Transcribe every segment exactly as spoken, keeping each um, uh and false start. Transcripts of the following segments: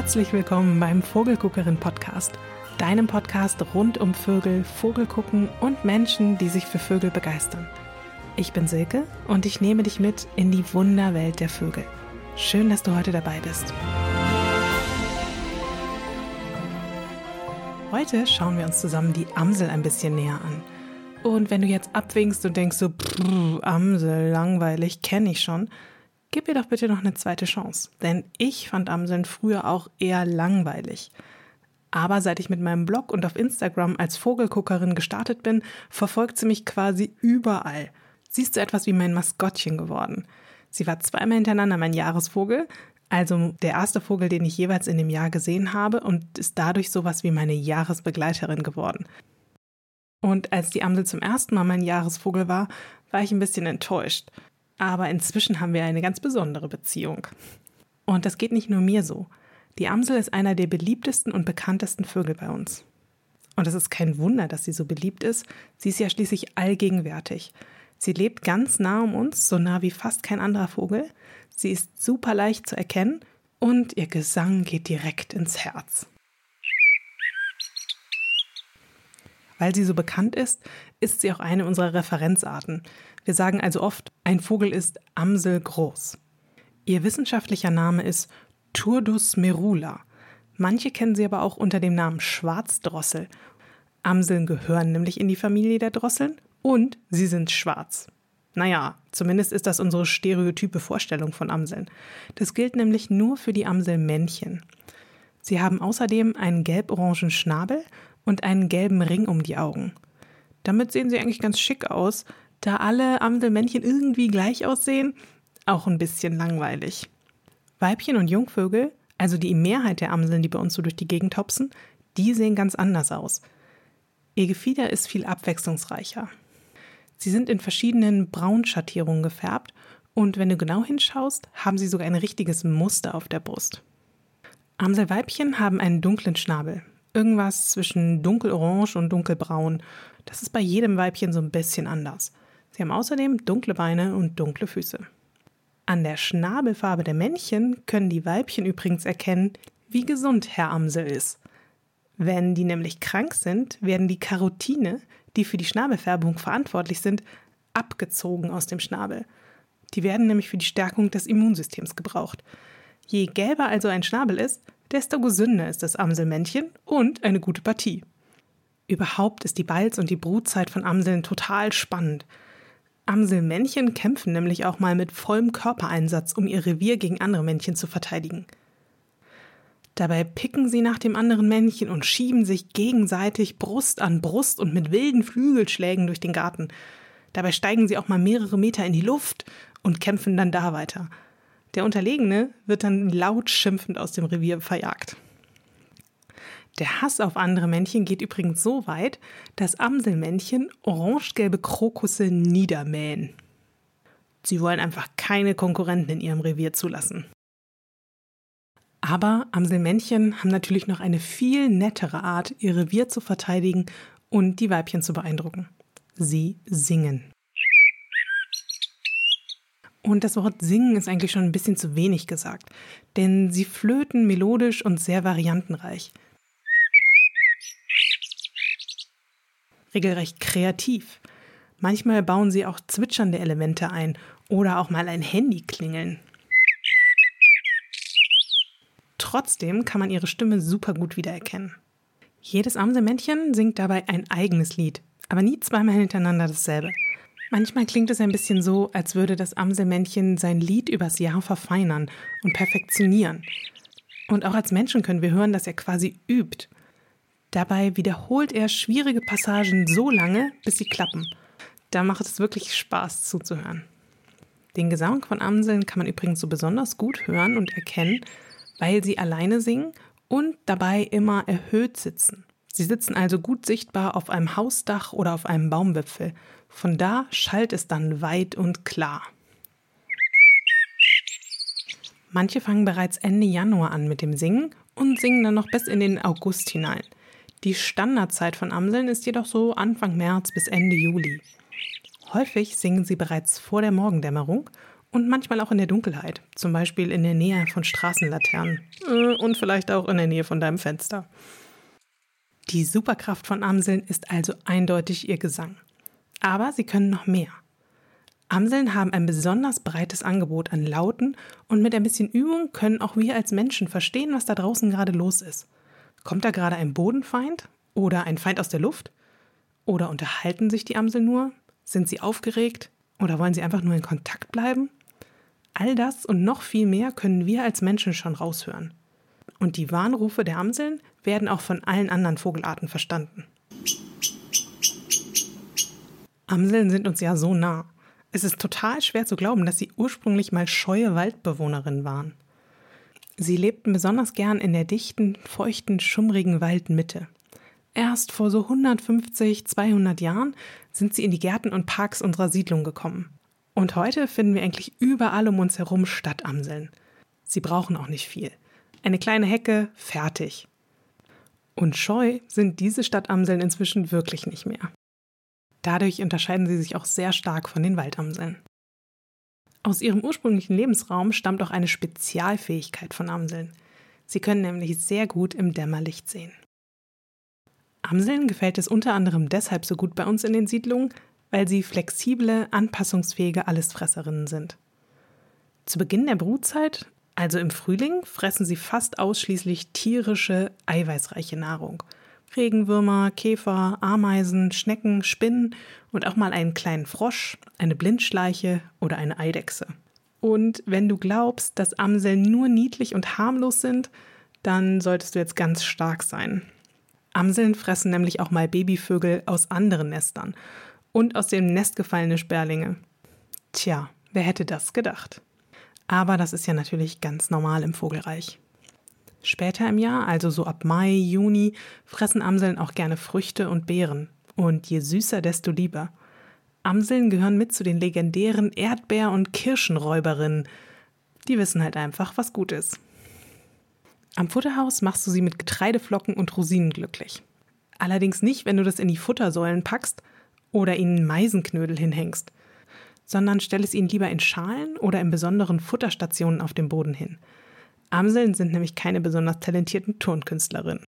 Herzlich willkommen beim Vogelguckerin-Podcast, deinem Podcast rund um Vögel, Vogelgucken und Menschen, die sich für Vögel begeistern. Ich bin Silke und ich nehme dich mit in die Wunderwelt der Vögel. Schön, dass du heute dabei bist. Heute schauen wir uns zusammen die Amsel ein bisschen näher an. Und wenn du jetzt abwinkst und denkst so, pff, Amsel, langweilig, kenne ich schon, gib ihr doch bitte noch eine zweite Chance. Denn ich fand Amseln früher auch eher langweilig. Aber seit ich mit meinem Blog und auf Instagram als Vogelguckerin gestartet bin, verfolgt sie mich quasi überall. Sie ist so etwas wie mein Maskottchen geworden. Sie war zweimal hintereinander mein Jahresvogel, also der erste Vogel, den ich jeweils in dem Jahr gesehen habe, und ist dadurch sowas wie meine Jahresbegleiterin geworden. Und als die Amsel zum ersten Mal mein Jahresvogel war, war ich ein bisschen enttäuscht. Aber inzwischen haben wir eine ganz besondere Beziehung. Und das geht nicht nur mir so. Die Amsel ist einer der beliebtesten und bekanntesten Vögel bei uns. Und es ist kein Wunder, dass sie so beliebt ist. Sie ist ja schließlich allgegenwärtig. Sie lebt ganz nah um uns, so nah wie fast kein anderer Vogel. Sie ist super leicht zu erkennen und ihr Gesang geht direkt ins Herz. Weil sie so bekannt ist, ist sie auch eine unserer Referenzarten. Wir sagen also oft, ein Vogel ist amselgroß. Ihr wissenschaftlicher Name ist Turdus merula. Manche kennen sie aber auch unter dem Namen Schwarzdrossel. Amseln gehören nämlich in die Familie der Drosseln und sie sind schwarz. Naja, zumindest ist das unsere stereotype Vorstellung von Amseln. Das gilt nämlich nur für die Amselmännchen. Sie haben außerdem einen gelb-orangen Schnabel und einen gelben Ring um die Augen. Damit sehen sie eigentlich ganz schick aus, da alle Amselmännchen irgendwie gleich aussehen, auch ein bisschen langweilig. Weibchen und Jungvögel, also die Mehrheit der Amseln, die bei uns so durch die Gegend hopsen, die sehen ganz anders aus. Ihr Gefieder ist viel abwechslungsreicher. Sie sind in verschiedenen Braunschattierungen gefärbt und wenn du genau hinschaust, haben sie sogar ein richtiges Muster auf der Brust. Amselweibchen haben einen dunklen Schnabel. Irgendwas zwischen dunkelorange und dunkelbraun. Das ist bei jedem Weibchen so ein bisschen anders. Sie haben außerdem dunkle Beine und dunkle Füße. An der Schnabelfarbe der Männchen können die Weibchen übrigens erkennen, wie gesund Herr Amsel ist. Wenn die nämlich krank sind, werden die Karotine, die für die Schnabelfärbung verantwortlich sind, abgezogen aus dem Schnabel. Die werden nämlich für die Stärkung des Immunsystems gebraucht. Je gelber also ein Schnabel ist, desto gesünder ist das Amselmännchen und eine gute Partie. Überhaupt ist die Balz- und die Brutzeit von Amseln total spannend. Amselmännchen kämpfen nämlich auch mal mit vollem Körpereinsatz, um ihr Revier gegen andere Männchen zu verteidigen. Dabei picken sie nach dem anderen Männchen und schieben sich gegenseitig Brust an Brust und mit wilden Flügelschlägen durch den Garten. Dabei steigen sie auch mal mehrere Meter in die Luft und kämpfen dann da weiter. Der Unterlegene wird dann laut schimpfend aus dem Revier verjagt. Der Hass auf andere Männchen geht übrigens so weit, dass Amselmännchen orangegelbe Krokusse niedermähen. Sie wollen einfach keine Konkurrenten in ihrem Revier zulassen. Aber Amselmännchen haben natürlich noch eine viel nettere Art, ihr Revier zu verteidigen und die Weibchen zu beeindrucken. Sie singen. Und das Wort singen ist eigentlich schon ein bisschen zu wenig gesagt, denn sie flöten melodisch und sehr variantenreich. Regelrecht kreativ. Manchmal bauen sie auch zwitschernde Elemente ein oder auch mal ein Handy klingeln. Trotzdem kann man ihre Stimme super gut wiedererkennen. Jedes Amselmännchen singt dabei ein eigenes Lied, aber nie zweimal hintereinander dasselbe. Manchmal klingt es ein bisschen so, als würde das Amselmännchen sein Lied übers Jahr verfeinern und perfektionieren. Und auch als Menschen können wir hören, dass er quasi übt. Dabei wiederholt er schwierige Passagen so lange, bis sie klappen. Da macht es wirklich Spaß zuzuhören. Den Gesang von Amseln kann man übrigens so besonders gut hören und erkennen, weil sie alleine singen und dabei immer erhöht sitzen. Sie sitzen also gut sichtbar auf einem Hausdach oder auf einem Baumwipfel. Von da schallt es dann weit und klar. Manche fangen bereits Ende Januar an mit dem Singen und singen dann noch bis in den August hinein. Die Standardzeit von Amseln ist jedoch so Anfang März bis Ende Juli. Häufig singen sie bereits vor der Morgendämmerung Und manchmal auch in der Dunkelheit, zum Beispiel in der Nähe von Straßenlaternen und vielleicht auch in der Nähe von deinem Fenster. Die Superkraft von Amseln ist also eindeutig ihr Gesang. Aber sie können noch mehr. Amseln haben ein besonders breites Angebot an Lauten und mit ein bisschen Übung können auch wir als Menschen verstehen, was da draußen gerade los ist. Kommt da gerade ein Bodenfeind oder ein Feind aus der Luft? Oder unterhalten sich die Amseln nur? Sind sie aufgeregt? Oder wollen sie einfach nur in Kontakt bleiben? All das und noch viel mehr können wir als Menschen schon raushören. Und die Warnrufe der Amseln werden auch von allen anderen Vogelarten verstanden. Amseln sind uns ja so nah. Es ist total schwer zu glauben, dass sie ursprünglich mal scheue Waldbewohnerinnen waren. Sie lebten besonders gern in der dichten, feuchten, schummrigen Waldmitte. Erst vor so hundertfünfzig, zweihundert Jahren sind sie in die Gärten und Parks unserer Siedlung gekommen. Und heute finden wir eigentlich überall um uns herum Stadtamseln. Sie brauchen auch nicht viel. Eine kleine Hecke, fertig. Und scheu sind diese Stadtamseln inzwischen wirklich nicht mehr. Dadurch unterscheiden sie sich auch sehr stark von den Waldamseln. Aus ihrem ursprünglichen Lebensraum stammt auch eine Spezialfähigkeit von Amseln. Sie können nämlich sehr gut im Dämmerlicht sehen. Amseln gefällt es unter anderem deshalb so gut bei uns in den Siedlungen, weil sie flexible, anpassungsfähige Allesfresserinnen sind. Zu Beginn der Brutzeit, also im Frühling, fressen sie fast ausschließlich tierische, eiweißreiche Nahrung. Regenwürmer, Käfer, Ameisen, Schnecken, Spinnen und auch mal einen kleinen Frosch, eine Blindschleiche oder eine Eidechse. Und wenn du glaubst, dass Amseln nur niedlich und harmlos sind, dann solltest du jetzt ganz stark sein. Amseln fressen nämlich auch mal Babyvögel aus anderen Nestern und aus dem Nest gefallene Sperlinge. Tja, wer hätte das gedacht? Aber das ist ja natürlich ganz normal im Vogelreich. Später im Jahr, also so ab Mai, Juni, fressen Amseln auch gerne Früchte und Beeren. Und je süßer, desto lieber. Amseln gehören mit zu den legendären Erdbeer- und Kirschenräuberinnen. Die wissen halt einfach, was gut ist. Am Futterhaus machst du sie mit Getreideflocken und Rosinen glücklich. Allerdings nicht, wenn du das in die Futtersäulen packst oder ihnen Meisenknödel hinhängst, sondern stell es ihnen lieber in Schalen oder in besonderen Futterstationen auf dem Boden hin. Amseln sind nämlich keine besonders talentierten Tonkünstlerinnen.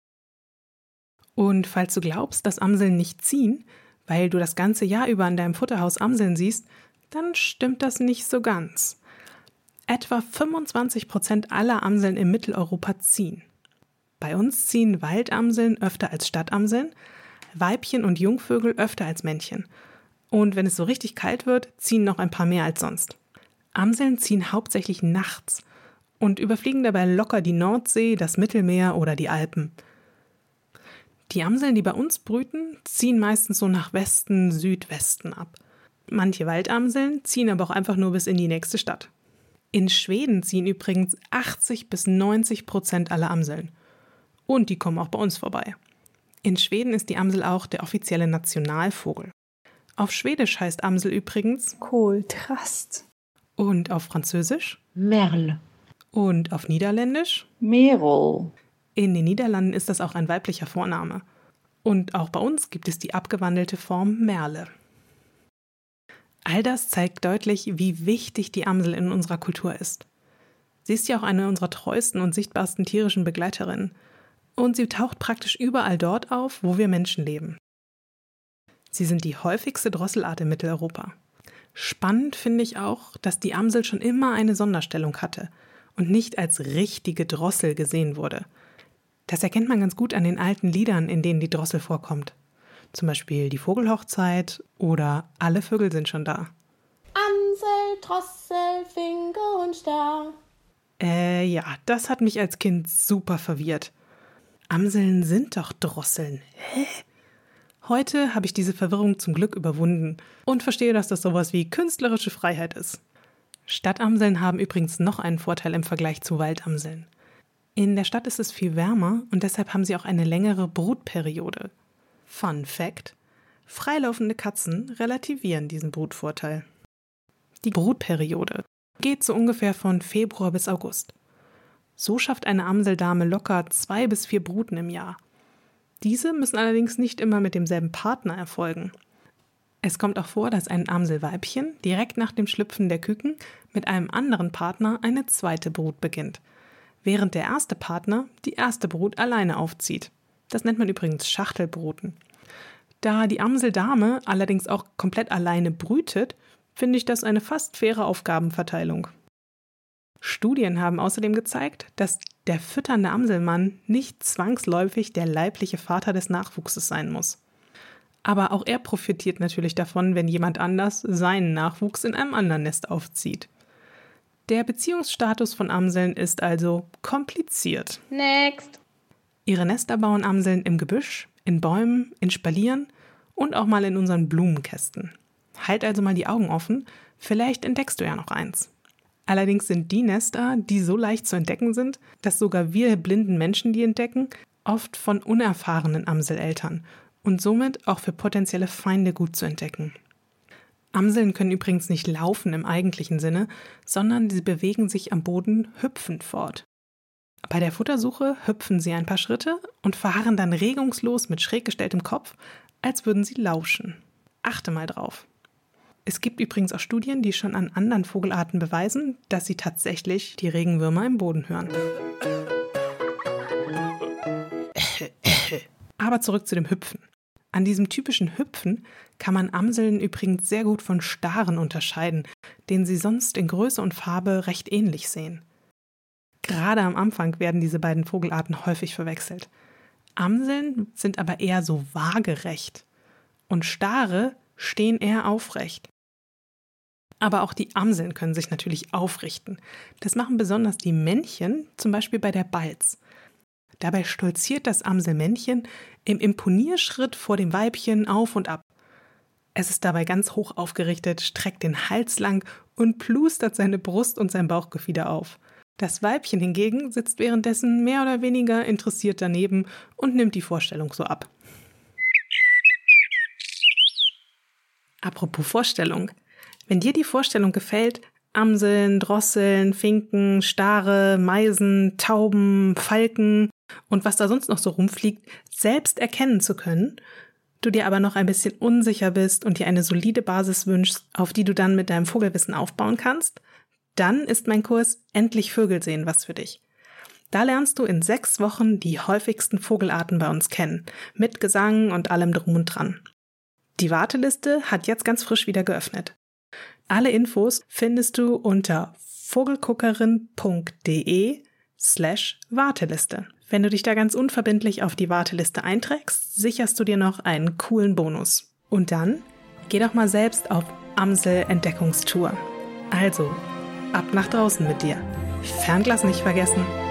Und falls du glaubst, dass Amseln nicht ziehen, weil du das ganze Jahr über an deinem Futterhaus Amseln siehst, dann stimmt das nicht so ganz. Etwa fünfundzwanzig Prozent aller Amseln in Mitteleuropa ziehen. Bei uns ziehen Waldamseln öfter als Stadtamseln, Weibchen und Jungvögel öfter als Männchen. Und wenn es so richtig kalt wird, ziehen noch ein paar mehr als sonst. Amseln ziehen hauptsächlich nachts und überfliegen dabei locker die Nordsee, das Mittelmeer oder die Alpen. Die Amseln, die bei uns brüten, ziehen meistens so nach Westen, Südwesten ab. Manche Waldamseln ziehen aber auch einfach nur bis in die nächste Stadt. In Schweden ziehen übrigens achtzig bis neunzig Prozent aller Amseln. Und die kommen auch bei uns vorbei. In Schweden ist die Amsel auch der offizielle Nationalvogel. Auf Schwedisch heißt Amsel übrigens Kohltrast. Und auf Französisch? Merle. Und auf Niederländisch? Merel. In den Niederlanden ist das auch ein weiblicher Vorname. Und auch bei uns gibt es die abgewandelte Form Merle. All das zeigt deutlich, wie wichtig die Amsel in unserer Kultur ist. Sie ist ja auch eine unserer treuesten und sichtbarsten tierischen Begleiterinnen. Und sie taucht praktisch überall dort auf, wo wir Menschen leben. Sie sind die häufigste Drosselart in Mitteleuropa. Spannend finde ich auch, dass die Amsel schon immer eine Sonderstellung hatte und nicht als richtige Drossel gesehen wurde. Das erkennt man ganz gut an den alten Liedern, in denen die Drossel vorkommt. Zum Beispiel die Vogelhochzeit oder Alle Vögel sind schon da. Amsel, Drossel, Finke und Star. Äh, ja, das hat mich als Kind super verwirrt. Amseln sind doch Drosseln. Hä? Heute habe ich diese Verwirrung zum Glück überwunden und verstehe, dass das sowas wie künstlerische Freiheit ist. Stadtamseln haben übrigens noch einen Vorteil im Vergleich zu Waldamseln. In der Stadt ist es viel wärmer und deshalb haben sie auch eine längere Brutperiode. Fun Fact: Freilaufende Katzen relativieren diesen Brutvorteil. Die Brutperiode geht so ungefähr von Februar bis August. So schafft eine Amseldame locker zwei bis vier Bruten im Jahr. Diese müssen allerdings nicht immer mit demselben Partner erfolgen. Es kommt auch vor, dass ein Amselweibchen direkt nach dem Schlüpfen der Küken mit einem anderen Partner eine zweite Brut beginnt, während der erste Partner die erste Brut alleine aufzieht. Das nennt man übrigens Schachtelbruten. Da die Amseldame allerdings auch komplett alleine brütet, finde ich das eine fast faire Aufgabenverteilung. Studien haben außerdem gezeigt, dass der fütternde Amselmann nicht zwangsläufig der leibliche Vater des Nachwuchses sein muss. Aber auch er profitiert natürlich davon, wenn jemand anders seinen Nachwuchs in einem anderen Nest aufzieht. Der Beziehungsstatus von Amseln ist also kompliziert. Next. Ihre Nester bauen Amseln im Gebüsch, in Bäumen, in Spalieren und auch mal in unseren Blumenkästen. Halt also mal die Augen offen, vielleicht entdeckst du ja noch eins. Allerdings sind die Nester, die so leicht zu entdecken sind, dass sogar wir blinden Menschen die entdecken, oft von unerfahrenen Amseleltern und somit auch für potenzielle Feinde gut zu entdecken. Amseln können übrigens nicht laufen im eigentlichen Sinne, sondern sie bewegen sich am Boden hüpfend fort. Bei der Futtersuche hüpfen sie ein paar Schritte und verharren dann regungslos mit schräg gestelltem Kopf, als würden sie lauschen. Achte mal drauf. Es gibt übrigens auch Studien, die schon an anderen Vogelarten beweisen, dass sie tatsächlich die Regenwürmer im Boden hören. Aber zurück zu dem Hüpfen. An diesem typischen Hüpfen kann man Amseln übrigens sehr gut von Staren unterscheiden, denen sie sonst in Größe und Farbe recht ähnlich sehen. Gerade am Anfang werden diese beiden Vogelarten häufig verwechselt. Amseln sind aber eher so waagerecht und Stare stehen eher aufrecht. Aber auch die Amseln können sich natürlich aufrichten. Das machen besonders die Männchen, zum Beispiel bei der Balz. Dabei stolziert das Amselmännchen im Imponierschritt vor dem Weibchen auf und ab. Es ist dabei ganz hoch aufgerichtet, streckt den Hals lang und plustert seine Brust und sein Bauchgefieder auf. Das Weibchen hingegen sitzt währenddessen mehr oder weniger interessiert daneben und nimmt die Vorstellung so ab. Apropos Vorstellung. Wenn dir die Vorstellung gefällt, Amseln, Drosseln, Finken, Stare, Meisen, Tauben, Falken und was da sonst noch so rumfliegt, selbst erkennen zu können, du dir aber noch ein bisschen unsicher bist und dir eine solide Basis wünschst, auf die du dann mit deinem Vogelwissen aufbauen kannst, dann ist mein Kurs Endlich Vögel sehen was für dich. Da lernst du in sechs Wochen die häufigsten Vogelarten bei uns kennen, mit Gesang und allem drum und dran. Die Warteliste hat jetzt ganz frisch wieder geöffnet. Alle Infos findest du unter vogelguckerin.de slash Warteliste. Wenn du dich da ganz unverbindlich auf die Warteliste einträgst, sicherst du dir noch einen coolen Bonus. Und dann geh doch mal selbst auf Amsel-Entdeckungstour. Also, ab nach draußen mit dir. Fernglas nicht vergessen.